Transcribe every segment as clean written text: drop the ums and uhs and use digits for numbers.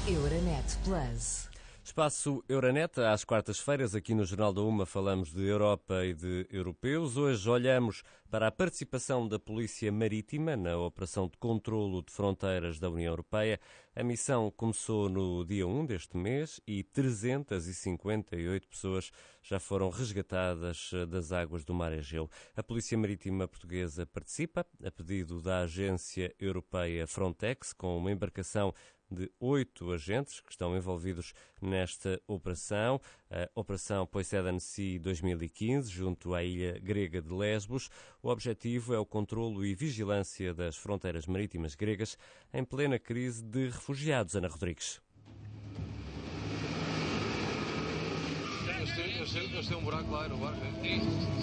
Euronet Plus. Espaço Euronet, às quartas-feiras, aqui no Jornal da Uma falamos de Europa e de europeus. Hoje olhamos para a participação da Polícia Marítima na Operação de Controlo de Fronteiras da União Europeia. A missão começou no dia 1 deste mês e 358 pessoas já foram resgatadas das águas do Mar Egeu. A Polícia Marítima Portuguesa participa, a pedido da Agência Europeia Frontex, com uma embarcação de 8 agentes que estão envolvidos nesta operação. A Operação Poseidon Sea 2015, junto à ilha grega de Lesbos. O objetivo é o controlo e vigilância das fronteiras marítimas gregas em plena crise de refugiados. Ana Rodrigues. Eles têm um buraco lá no barco, né?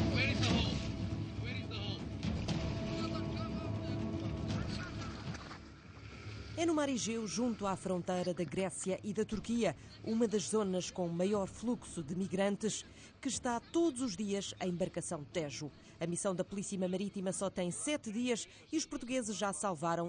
É no Mar Egeu, junto à fronteira da Grécia e da Turquia, uma das zonas com maior fluxo de migrantes, que está todos os dias a embarcação Tejo. A missão da Polícia Marítima só tem 7 dias e os portugueses já salvaram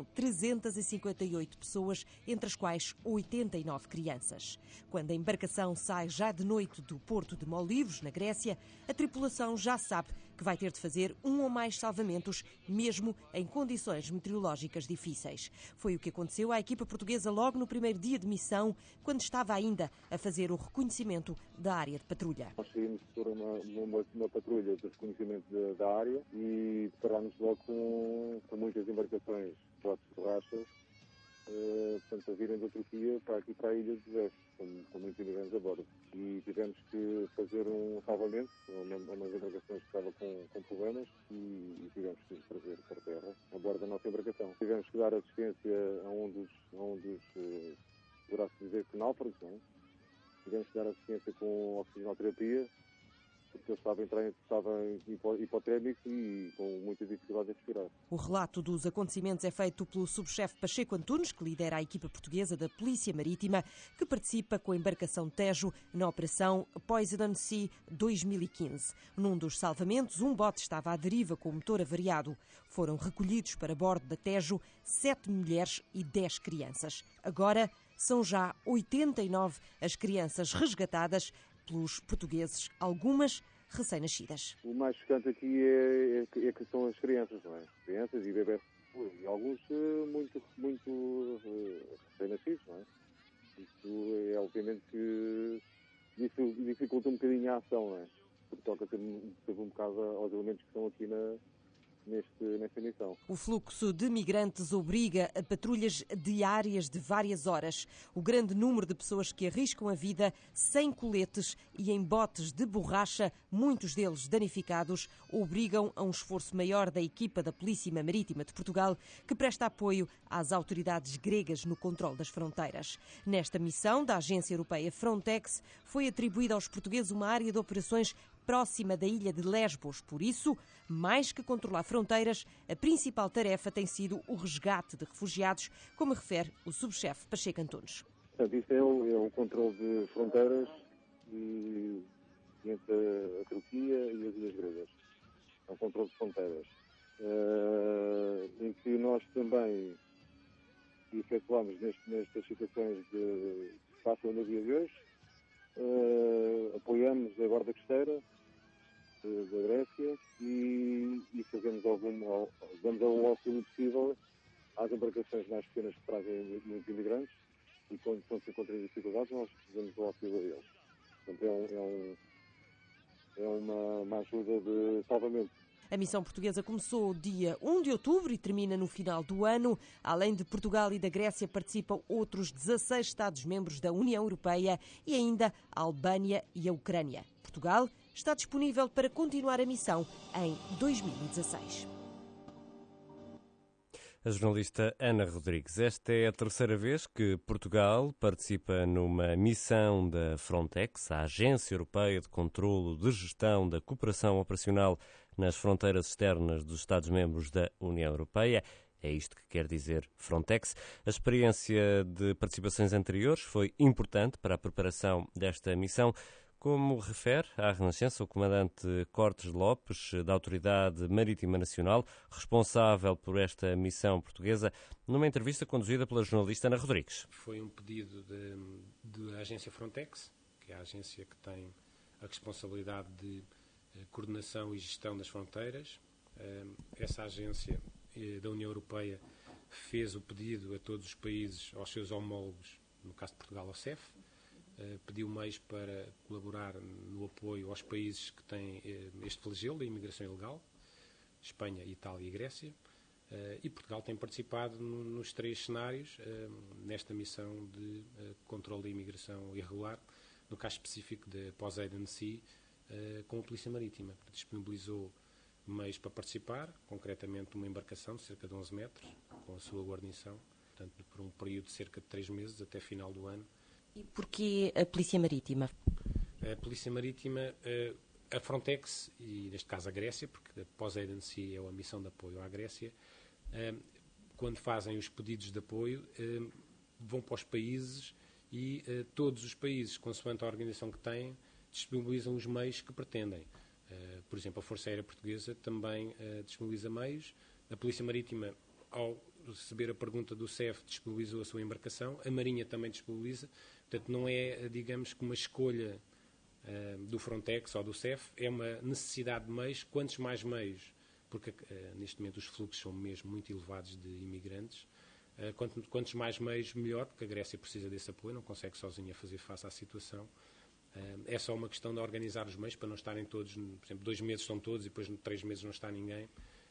358 pessoas, entre as quais 89 crianças. Quando a embarcação sai já de noite do porto de Molivos, na Grécia, a tripulação já sabe que vai ter de fazer um ou mais salvamentos, mesmo em condições meteorológicas difíceis. Foi o que aconteceu à equipa portuguesa logo no primeiro dia de missão, quando estava ainda a fazer o reconhecimento da área de patrulha. Nós saímos por uma patrulha de reconhecimento da área e deparámos logo com muitas embarcações de borrachas, portanto, a virem da Turquia para aqui, para a ilha de Lesbos, com muitos imigrantes a bordo. E tivemos que fazer um salvamento, umas embarcações que estavam com problemas e tivemos que trazer para terra a bordo da nossa embarcação. Tivemos que dar assistência a um dos poderá-se dizer que náufragos, não é? Tivemos que dar assistência com oxigenoterapia, porque ele estava hipotermico e com muita dificuldade em respirar. O relato dos acontecimentos é feito pelo subchefe Pacheco Antunes, que lidera a equipa portuguesa da Polícia Marítima, que participa com a embarcação Tejo na Operação Poseidon Sea 2015. Num dos salvamentos, um bote estava à deriva com o motor avariado. Foram recolhidos para bordo da Tejo 7 mulheres e 10 crianças. Agora são já 89 as crianças resgatadas pelos portugueses, algumas recém-nascidas. O mais chocante aqui é que são as crianças, não é? Crianças e bebés, e alguns muito recém-nascidos, não é? Isso é obviamente que isso dificulta um bocadinho a ação, não é? Porque toca ter um bocado aos elementos que estão aqui nesta missão. O fluxo de migrantes obriga a patrulhas diárias de várias horas. O grande número de pessoas que arriscam a vida sem coletes e em botes de borracha, muitos deles danificados, obrigam a um esforço maior da equipa da Polícia Marítima de Portugal, que presta apoio às autoridades gregas no controle das fronteiras. Nesta missão da Agência Europeia Frontex, foi atribuída aos portugueses uma área de operações próxima da ilha de Lesbos. Por isso, mais que controlar fronteiras, a principal tarefa tem sido o resgate de refugiados, como refere o subchefe Pacheco Antunes. Portanto, isso é o controle de fronteiras entre a Turquia e as ilhas gregas. É o controle de fronteiras. Em que nós também efetuamos nestas situações de fácil no dia de hoje, apoiamos a Guarda Costeira da Grécia e damos o auxílio possível às embarcações mais pequenas que trazem muitos imigrantes e quando se encontram em dificuldades nós damos o auxílio a eles. Portanto, é uma ajuda de salvamento. A missão portuguesa começou dia 1 de outubro e termina no final do ano. Além de Portugal e da Grécia, participam outros 16 Estados-membros da União Europeia e ainda a Albânia e a Ucrânia. Portugal está disponível para continuar a missão em 2016. A jornalista Ana Rodrigues. Esta é a terceira vez que Portugal participa numa missão da Frontex, a Agência Europeia de Controlo de Gestão da Cooperação Operacional nas Fronteiras Externas dos Estados-membros da União Europeia. É isto que quer dizer Frontex. A experiência de participações anteriores foi importante para a preparação desta missão. Como refere à Renascença o comandante Cortes Lopes, da Autoridade Marítima Nacional, responsável por esta missão portuguesa, numa entrevista conduzida pela jornalista Ana Rodrigues. Foi um pedido da agência Frontex, que é a agência que tem a responsabilidade de coordenação e gestão das fronteiras. Essa agência da União Europeia fez o pedido a todos os países, aos seus homólogos, no caso de Portugal, ao CEF, pediu meios para colaborar no apoio aos países que têm este flagelo da imigração ilegal, Espanha, Itália e Grécia, e Portugal tem participado nos 3 cenários nesta missão de controle da imigração irregular, no caso específico da Poseidon Sea, com a Polícia Marítima. Disponibilizou meios para participar, concretamente uma embarcação de cerca de 11 metros, com a sua guarnição, portanto, por um período de cerca de 3 meses, até final do ano. E porquê a Polícia Marítima? A Polícia Marítima, a Frontex, e neste caso a Grécia, porque a Poseidon Sea é a missão de apoio à Grécia, quando fazem os pedidos de apoio, vão para os países e todos os países, consoante a organização que têm, disponibilizam os meios que pretendem. Por exemplo, a Força Aérea Portuguesa também disponibiliza meios. A Polícia Marítima, ao receber a pergunta do CEF, disponibilizou a sua embarcação. A Marinha também disponibiliza. Portanto, não é, digamos, que uma escolha do Frontex ou do CEF, é uma necessidade de meios. Quantos mais meios, porque neste momento os fluxos são mesmo muito elevados de imigrantes, quantos mais meios, melhor, porque a Grécia precisa desse apoio, não consegue sozinha fazer face à situação. É só uma questão de organizar os meios para não estarem todos, por exemplo, 2 meses estão todos e depois 3 meses não está ninguém.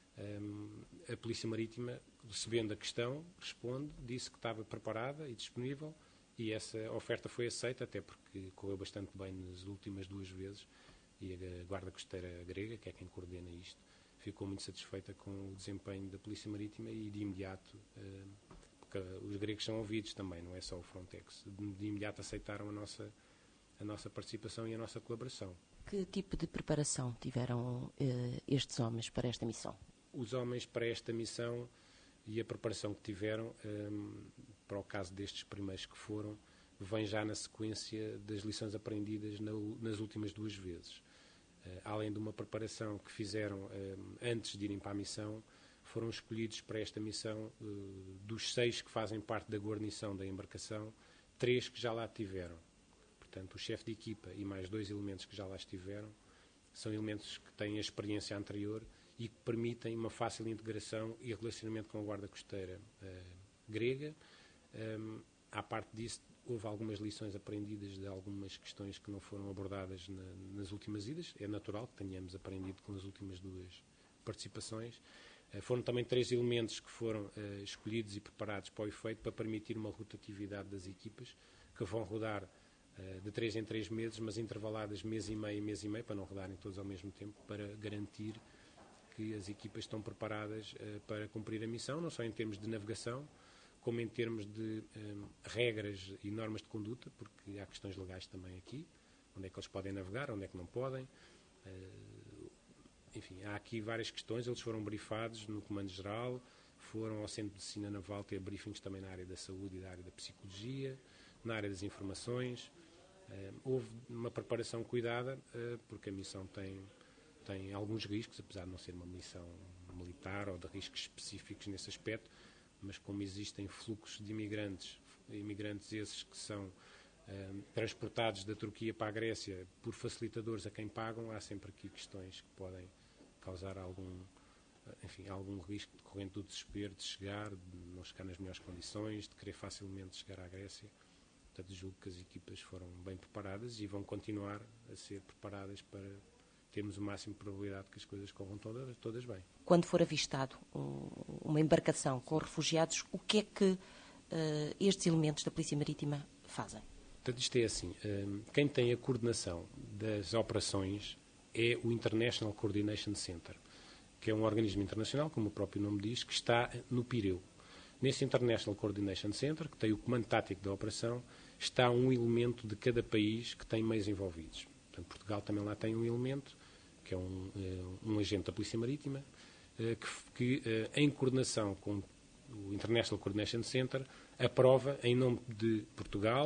A Polícia Marítima, recebendo a questão, responde, disse que estava preparada e disponível, e essa oferta foi aceita, até porque correu bastante bem nas últimas 2 vezes, e a Guarda Costeira grega, que é quem coordena isto, ficou muito satisfeita com o desempenho da Polícia Marítima e de imediato, porque os gregos são ouvidos também, não é só o Frontex, de imediato aceitaram a nossa participação e a nossa colaboração. Que tipo de preparação tiveram estes homens para esta missão? Os homens para esta missão e a preparação que tiveram, para o caso destes primeiros que foram, vem já na sequência das lições aprendidas nas últimas 2 vezes. Além de uma preparação que fizeram antes de irem para a missão, foram escolhidos para esta missão, dos 6 que fazem parte da guarnição da embarcação, 3 que já lá tiveram. Portanto, o chefe de equipa e mais 2 elementos que já lá estiveram são elementos que têm a experiência anterior e que permitem uma fácil integração e relacionamento com a Guarda Costeira grega. À parte disso, houve algumas lições aprendidas de algumas questões que não foram abordadas nas últimas idas. É natural que tenhamos aprendido com as últimas 2 participações. Foram também 3 elementos que foram escolhidos e preparados para o efeito, para permitir uma rotatividade das equipas, que vão rodar de 3 em 3 meses, mas intervaladas mês e meio, para não rodarem todos ao mesmo tempo, para garantir que as equipas estão preparadas para cumprir a missão, não só em termos de navegação, como em termos de regras e normas de conduta, porque há questões legais também aqui, onde é que eles podem navegar, onde é que não podem. Enfim, há aqui várias questões, eles foram brifados no Comando-Geral, foram ao Centro de Medicina Naval ter briefings também na área da saúde e da área da psicologia, na área das informações. Houve uma preparação cuidada, porque a missão tem alguns riscos, apesar de não ser uma missão militar ou de riscos específicos nesse aspecto, mas como existem fluxos de imigrantes esses que são transportados da Turquia para a Grécia por facilitadores a quem pagam, há sempre aqui questões que podem causar algum risco decorrente do desespero de chegar, de não chegar nas melhores condições, de querer facilmente chegar à Grécia. Portanto, julgo que as equipas foram bem preparadas e vão continuar a ser preparadas para termos o máximo de probabilidade que as coisas corram todas bem. Quando for avistado uma embarcação com refugiados, o que é que estes elementos da Polícia Marítima fazem? Portanto, isto é assim, quem tem a coordenação das operações é o International Coordination Center, que é um organismo internacional, como o próprio nome diz, que está no Pireu. Nesse International Coordination Center, que tem o comando tático da operação, está um elemento de cada país que tem meios envolvidos. Portanto, Portugal também lá tem um elemento, que é um agente da Polícia Marítima, que em coordenação com o International Coordination Center, aprova, em nome de Portugal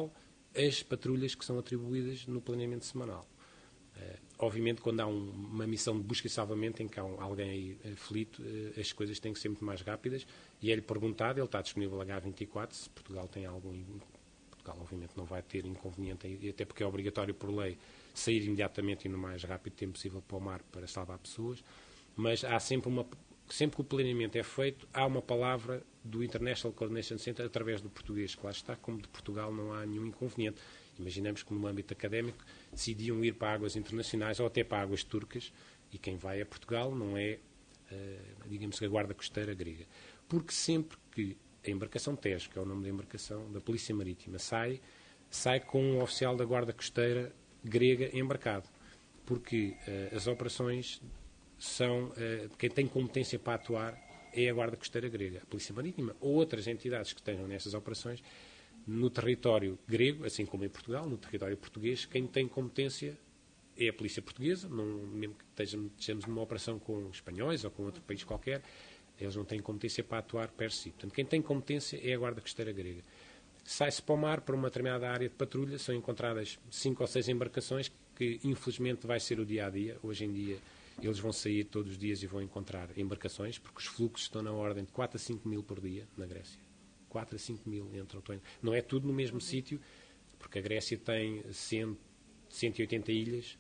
as patrulhas que são atribuídas no planeamento semanal. Obviamente, quando há uma missão de busca e salvamento em que há alguém aí aflito, as coisas têm que ser muito mais rápidas, e é-lhe perguntado, ele está disponível H24, se Portugal tem algum... Portugal, obviamente, não vai ter inconveniente, até porque é obrigatório por lei sair imediatamente e no mais rápido tempo possível para o mar para salvar pessoas, mas há sempre que o planeamento é feito, há uma palavra do International Coordination Center através do português, que lá está, como de Portugal não há nenhum inconveniente. Imaginamos que no âmbito académico decidiam ir para águas internacionais ou até para águas turcas, e quem vai a Portugal não é, digamos, a guarda costeira grega. Porque sempre que a embarcação Tejo, que é o nome da embarcação da Polícia Marítima, sai com um oficial da guarda costeira grega embarcado. Porque as operações são... quem tem competência para atuar é a guarda costeira grega, a Polícia Marítima ou outras entidades que estejam nessas operações no território grego, assim como em Portugal, no território português, quem tem competência é a Polícia Portuguesa, mesmo que estejamos numa operação com espanhóis ou com outro país qualquer, eles não têm competência para atuar per si. Portanto, quem tem competência é a guarda costeira grega. Sai-se para o mar, para uma determinada área de patrulha, são encontradas 5 ou 6 embarcações, que infelizmente vai ser o dia-a-dia. Hoje em dia eles vão sair todos os dias e vão encontrar embarcações, porque os fluxos estão na ordem de 4 a 5 mil por dia na Grécia. 4 a 5 mil entram. Não é tudo no mesmo sítio, porque a Grécia tem 180 ilhas,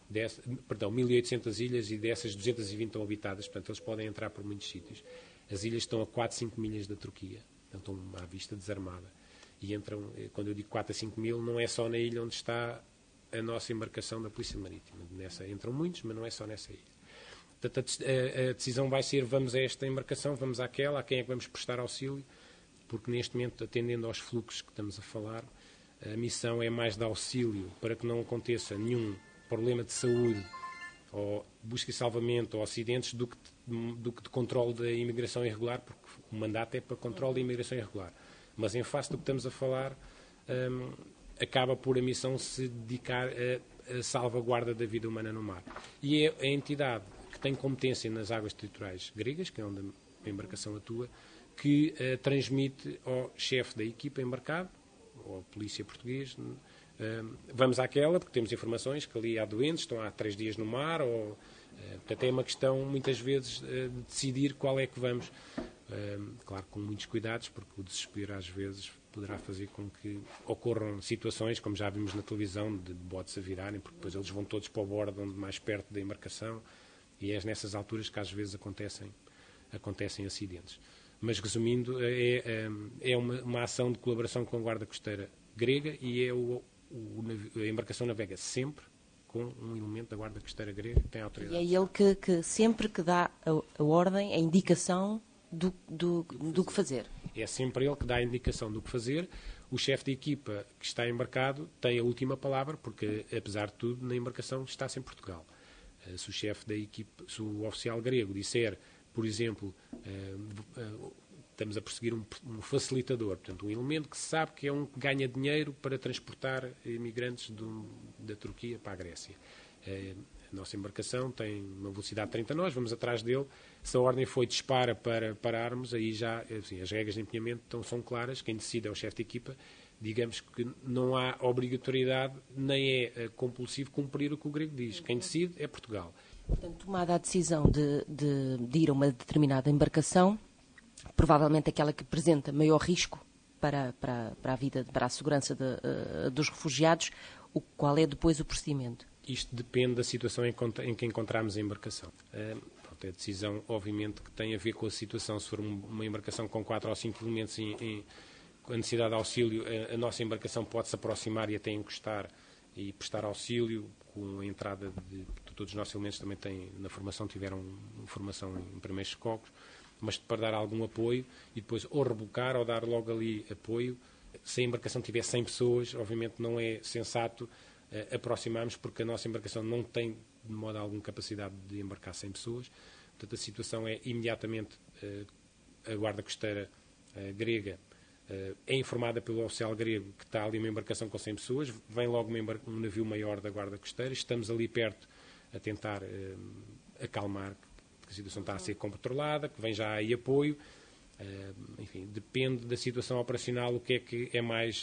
1.800 ilhas, e dessas 220 estão habitadas, portanto eles podem entrar por muitos sítios. As ilhas estão a 4, 5 milhas da Turquia, portanto estão à vista desarmada. E entram, quando eu digo 4 a 5 mil, não é só na ilha onde está a nossa embarcação da Polícia Marítima. Nessa entram muitos, mas não é só nessa ilha. Portanto, a decisão vai ser: vamos a esta embarcação, vamos àquela, a quem é que vamos prestar auxílio, porque neste momento, atendendo aos fluxos que estamos a falar, a missão é mais de auxílio para que não aconteça nenhum problema de saúde, ou busca e salvamento, ou acidentes, do que de controle da imigração irregular, porque o mandato é para controle da imigração irregular. Mas em face do que estamos a falar, acaba por a missão se dedicar a salvaguarda da vida humana no mar. E é a entidade que tem competência nas águas territoriais gregas, que é onde a embarcação atua, que transmite ao chefe da equipa embarcado, ou à polícia portuguesa, vamos àquela, porque temos informações que ali há doentes, estão há 3 dias no mar, ou portanto é uma questão, muitas vezes, de decidir qual é que vamos. Claro, com muitos cuidados, porque o desespero às vezes poderá fazer com que ocorram situações, como já vimos na televisão, de botes a virarem, porque depois eles vão todos para o bordo, onde mais perto da embarcação, e é nessas alturas que às vezes acontecem acidentes. Mas, resumindo, é uma ação de colaboração com a Guarda Costeira grega, e a embarcação navega sempre com um elemento da Guarda Costeira grega que tem autoridade. E é ele que sempre que dá a ordem, a indicação do que fazer. É sempre ele que dá a indicação do que fazer. O chefe de equipa que está embarcado tem a última palavra, porque, apesar de tudo, na embarcação está-se em Portugal. Se o chefe da equipa, se o oficial grego disser, por exemplo, estamos a perseguir um facilitador, portanto, um elemento que se sabe que é um que ganha dinheiro para transportar imigrantes da Turquia para a Grécia. A nossa embarcação tem uma velocidade de 30 nós, vamos atrás dele. Se a ordem foi dispara para pararmos, aí já, assim, as regras de empenhamento são claras, quem decide é o chefe de equipa. Digamos que não há obrigatoriedade, nem é compulsivo cumprir o que o grego diz. Quem decide é Portugal. Portanto, tomada a decisão de ir a uma determinada embarcação, provavelmente aquela que apresenta maior risco para a vida, para a segurança dos refugiados, qual é depois o procedimento? Isto depende da situação em que encontramos a embarcação. A decisão, obviamente, que tem a ver com a situação. Se for uma embarcação com 4 ou 5 elementos com a necessidade de auxílio, a nossa embarcação pode se aproximar e até encostar e prestar auxílio, com a entrada de todos os nossos elementos também na formação tiveram formação em primeiros socorros, mas para dar algum apoio e depois ou rebocar ou dar logo ali apoio. Se a embarcação tiver 100 pessoas, obviamente não é sensato aproximarmos, porque a nossa embarcação não tem de modo algum capacidade de embarcar 100 pessoas. Portanto, a situação é imediatamente a Guarda Costeira grega é informada pelo oficial grego que está ali uma embarcação com 100 pessoas, vem logo um navio maior da Guarda Costeira, estamos ali perto a tentar acalmar, que a situação está a ser controlada, que vem já aí apoio. Enfim, depende da situação operacional, o que é mais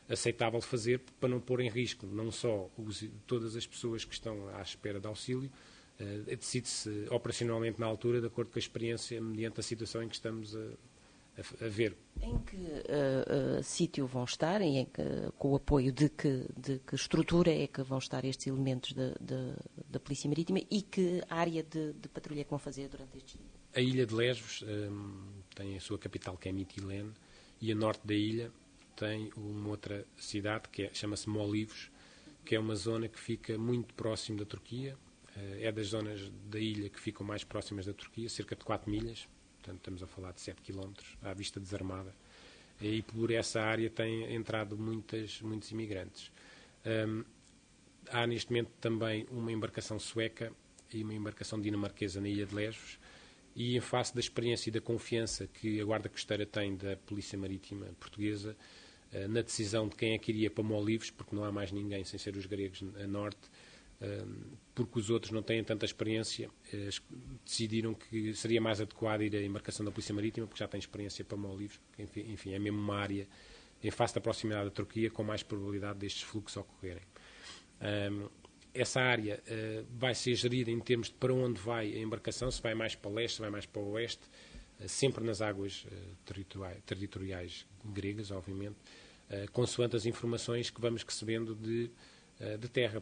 aceitável fazer para não pôr em risco não só todas as pessoas que estão à espera de auxílio. Decide-se operacionalmente na altura, de acordo com a experiência, mediante a situação em que estamos a ver. Em que sítio vão estar e com o apoio de que estrutura é que vão estar estes elementos da Polícia Marítima e que área de patrulha é que vão fazer durante estes dias? A ilha de Lesbos tem a sua capital, que é Mitilene, e a norte da ilha tem uma outra cidade que chama-se Molivos, que é uma zona que fica muito próximo da Turquia. É das zonas da ilha que ficam mais próximas da Turquia, cerca de 4 milhas, portanto estamos a falar de 7 km, à vista desarmada. E por essa área têm entrado muitos imigrantes. Há neste momento também uma embarcação sueca e uma embarcação dinamarquesa na ilha de Lesbos, e em face da experiência e da confiança que a Guarda Costeira tem da Polícia Marítima Portuguesa, na decisão de quem é que iria para Molivos, porque não há mais ninguém sem ser os gregos a norte, porque os outros não têm tanta experiência, decidiram que seria mais adequado ir à embarcação da Polícia Marítima, porque já tem experiência para Molivos, porque, enfim, é mesmo uma área em face da proximidade da Turquia com mais probabilidade destes fluxos ocorrerem. Essa área vai ser gerida em termos de para onde vai a embarcação, se vai mais para leste, se vai mais para o oeste, sempre nas águas territoriais gregas, obviamente, consoante as informações que vamos recebendo de terra.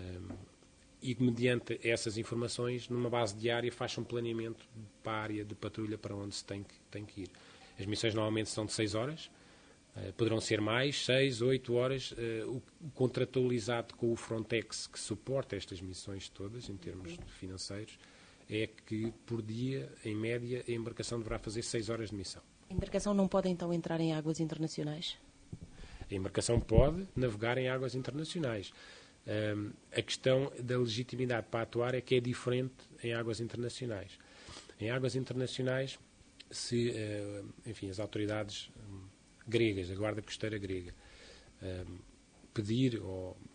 E mediante essas informações, numa base diária, faz um planeamento para a área de patrulha para onde se tem que ir. As missões normalmente são de 6 horas, poderão ser mais, 6, 8 horas. O contratualizado com o Frontex, que suporta estas missões todas, em termos financeiros, é que por dia, em média, a embarcação deverá fazer 6 horas de missão. A embarcação não pode então entrar em águas internacionais? A embarcação pode navegar em águas internacionais. A questão da legitimidade para atuar é que é diferente em águas internacionais. Em águas internacionais, se enfim, as autoridades gregas, a Guarda Costeira grega, pedir,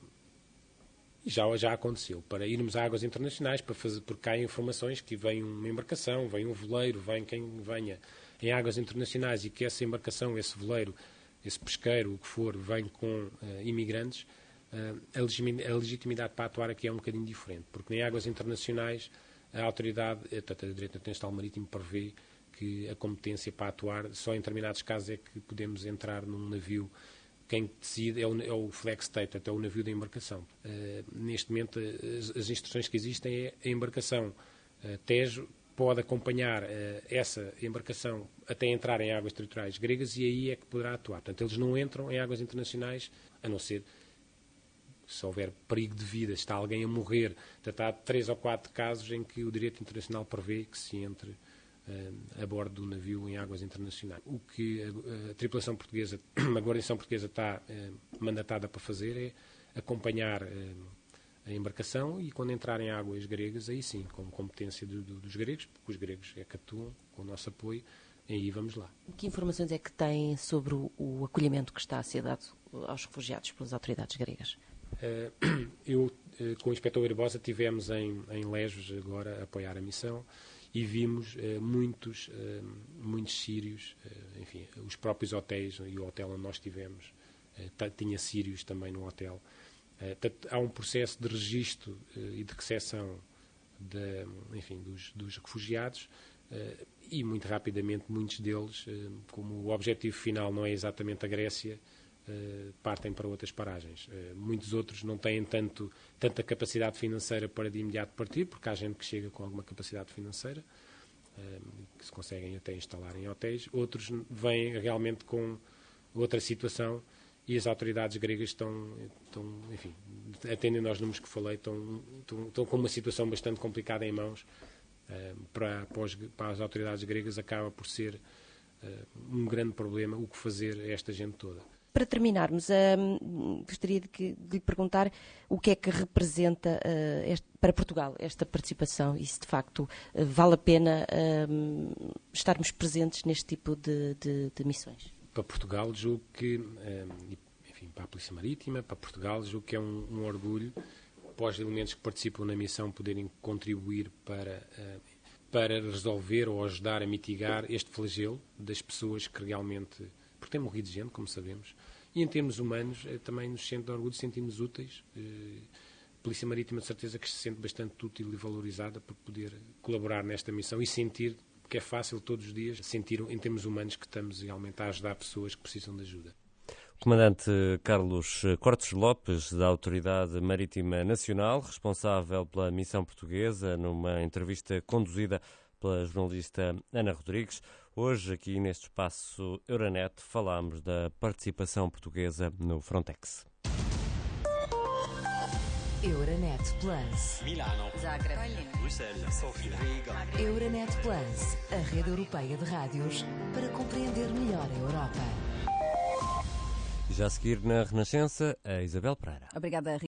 já aconteceu, para irmos a águas internacionais, porque há informações que vem uma embarcação, vem um veleiro, vem quem venha em águas internacionais e que essa embarcação, esse veleiro, esse pesqueiro, o que for, vem com imigrantes, a legitimidade para atuar aqui é um bocadinho diferente, porque em águas internacionais a autoridade, tanto a Direito Internacional Marítimo, prevê que a competência para atuar, só em determinados casos é que podemos entrar num navio. Quem decide é o flag state, até o navio da embarcação. Neste momento, as instruções que existem é a embarcação Tejo pode acompanhar essa embarcação até entrar em águas territoriais gregas e aí é que poderá atuar. Portanto, eles não entram em águas internacionais, a não ser se houver perigo de vida, está alguém a morrer. Portanto, há 3 ou 4 casos em que o direito internacional prevê que se entre a bordo do navio em águas internacionais. O que a tripulação portuguesa, a guarnição portuguesa está mandatada para fazer é acompanhar a embarcação e quando entrar em águas gregas, aí sim, com competência dos gregos, porque os gregos é que atuam com o nosso apoio, e aí vamos lá. Que informações é que tem sobre o acolhimento que está a ser dado aos refugiados pelas autoridades gregas? Eu, com o Inspetor Barbosa, estivemos em Lesbos agora a apoiar a missão e vimos muitos sírios, enfim, os próprios hotéis e o hotel onde nós estivemos tinha sírios também no hotel. Há um processo de registro e de recepção dos refugiados e muito rapidamente muitos deles, como o objetivo final não é exatamente a Grécia, partem para outras paragens. Muitos outros não têm tanta capacidade financeira para de imediato partir, porque há gente que chega com alguma capacidade financeira, que se conseguem até instalar em hotéis. Outros vêm realmente com outra situação e as autoridades gregas estão enfim, atendendo aos números que falei, estão com uma situação bastante complicada em mãos. Para as autoridades gregas acaba por ser um grande problema o que fazer a esta gente toda. Para terminarmos, gostaria de lhe perguntar o que é que representa para Portugal esta participação e se de facto vale a pena estarmos presentes neste tipo de missões. Para Portugal, julgo que, enfim, para a Polícia Marítima, para Portugal, julgo que é um orgulho para os elementos que participam na missão poderem contribuir para resolver ou ajudar a mitigar este flagelo das pessoas que realmente, porque tem morrido gente, como sabemos, E em termos humanos, também nos sente de orgulho, sentimos úteis. A Polícia Marítima, de certeza, que se sente bastante útil e valorizada por poder colaborar nesta missão e sentir, porque é fácil todos os dias, sentir em termos humanos que estamos realmente a ajudar pessoas que precisam de ajuda. Comandante Carlos Cortes Lopes, da Autoridade Marítima Nacional, responsável pela missão portuguesa, numa entrevista conduzida pela jornalista Ana Rodrigues. Hoje, aqui neste espaço Euronet, falámos da participação portuguesa no Frontex. Euronet Plus. Milano. Zagreb. Bruxelas. Sofia. Riga. Euronet Plus, a rede europeia de rádios para compreender melhor a Europa. Já a seguir na Renascença, a Isabel Pereira. Obrigada,